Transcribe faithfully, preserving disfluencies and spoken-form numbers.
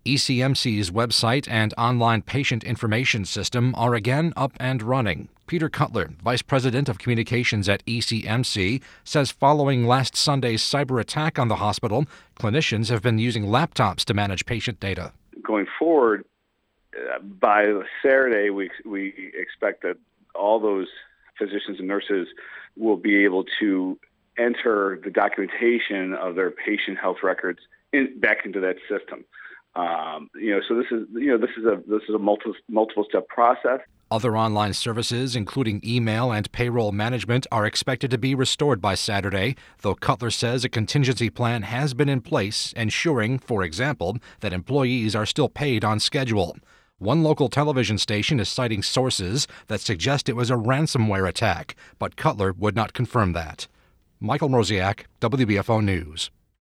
E C M C's website and online patient information system are again up and running. Peter Cutler, Vice President of Communications at E C M C, says following last Sunday's cyber attack on the hospital, clinicians have been using laptops to manage patient data. Going forward, uh, by Saturday, we we expect that all those physicians and nurses will be able to enter the documentation of their patient health records in, back into that system. Um, you know, so this is you know this is a this is a multiple multiple step process. Other online services, including email and payroll management, are expected to be restored by Saturday, though Cutler says a contingency plan has been in place, ensuring, for example, that employees are still paid on schedule. One local television station is citing sources that suggest it was a ransomware attack, but Cutler would not confirm that. Michael Mroziak, W B F O News.